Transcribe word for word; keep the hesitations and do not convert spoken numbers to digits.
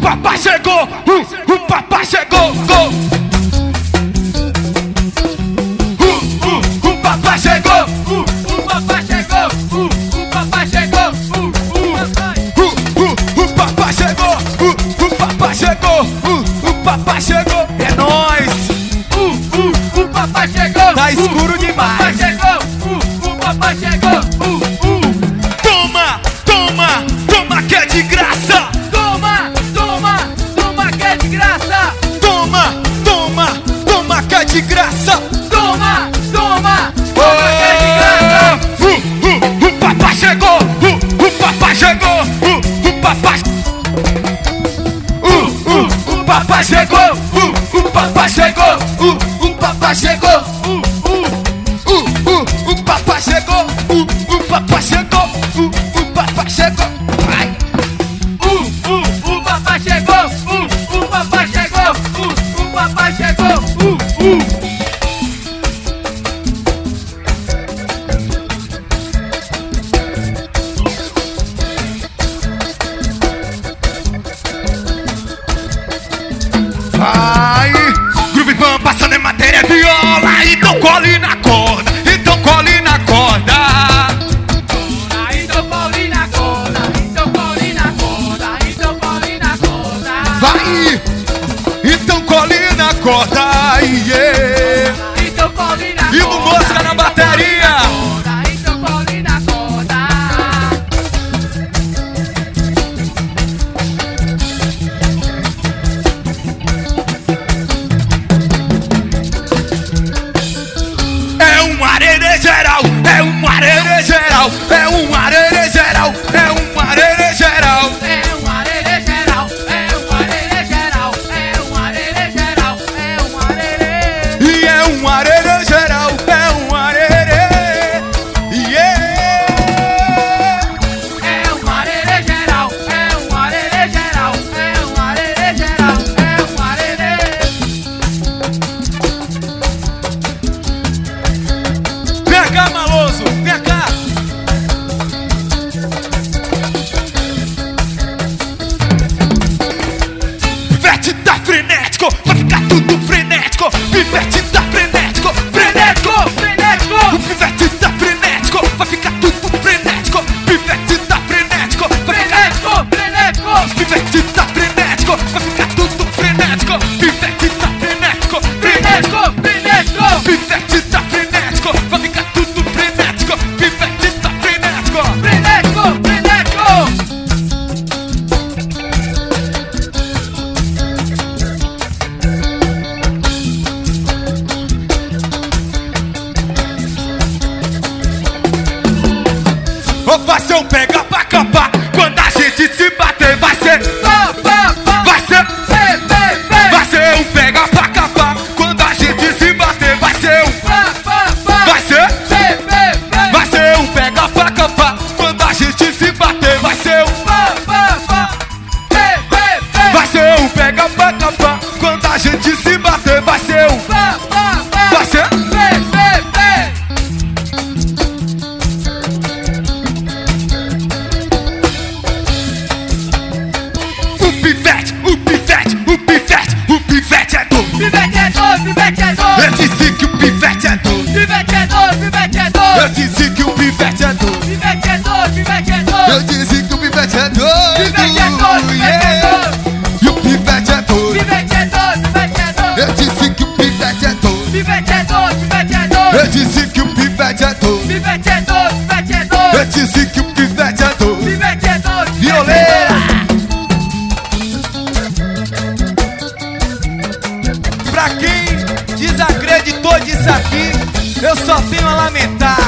papai chegou, uh, o papai chegou, go. Uh, uh, o papai chegou, uh, o papai chegou, uh, o papai chegou, uh, uh, uh, uh, o papai chegou, uh, o papai chegou, uh, o papai chegou. É nóis. Uh, uh, o papai chegou. Tá escuro uh, demais. O papai chegou, uh, o papai chegou, uh, uh. Toma, toma, toma que é de graça. Toma, toma, toma que é de graça. Toma, toma, toma que é de graça. Toma, toma, toma que é de graça. Uh, uh, o papai chegou, uh, o papai chegou, uh, o papai. Uh, uh, o papai chegou, uh, o papai chegou, uh, o papai chegou, uh, uh, uh, uh, o papai chegou, uh, o papai chegou, uh, o papai chegou. Vai. Uh, uh, o papai chegou. Uh, o papai chegou. Uh, o papai chegou. Uh, uh. Vai, Groove Van passando em matéria viola. Então cole na corda, então cole na corda. Então cole na corda, então cole na corda, então cole na corda. Vai, então cole na corda, yeah. Então cole na E o Mosca na bateria. corda, então cole na corda. É um arerê geral, é um arerê geral, é um arerê geral, é um arerê geral. É um arerê geral, é um arerê geral, é um arerê geral, é um arerê. E é um arerê geral, é um arerê, yeah. É um arerê geral, é um arerê geral, é um arerê geral, é um arerê. Vem cá, Maloso, vem cá. Pivete tá frenético, vai ficar tudo frenético. Pivete tá frenético, frenético, frenético. O pivete tá frenético, vai ficar tudo frenético. Pivete tá frenético, vai ficar Frenético, frenético. Pivete tá frenético, vai ficar tudo frenético. Pivete tá frenético, Frenético, frenético. Pivete tá frenético, vai ficar tudo frenético. Pivete tá frenético. Frenético, frenético. Ou vai ser um pega pra capar. Quando a gente se bater, vai ser, Pá, pá, pá. vai ser, Pé, pé, pé. vai ser um pega pra capar. Quando a gente se bater, vai ser um, Pá, pá, pá. vai ser, Pé, pé, pé. vai ser um pega pra capar. Quando a gente se bater, vai ser um, Pá, pá, pá. Pé, pé, pé. vai ser um pega pra capar. Quando a gente se bater, vai ser um, Pá, pá, pá. vai ser. Pé, pé, pé. O pivete, o pivete, o pivete, o pivete é doido. Pivete é doido, pivete é Eu doido. disse que o pivete é doido. Pivete é doido, pivete é Eu doido. disse que o pivete é doido. Pivete é doido, pivete é Eu doido. disse que o pivete é doido. Pivete é doido, pivete é Yeah. doido. E o pivete é doido. Pivete é doido, pivete é doido. Eu disse que o pivete é doido. Pivete é doido, pivete é Eu doido. disse que o pivete é doido. Pivete é doido, pivete é Eu doido. disse que o pivete é doido. Pivete é doido. Violeira. Pra quem desacreditou disso aqui, eu só tenho a lamentar.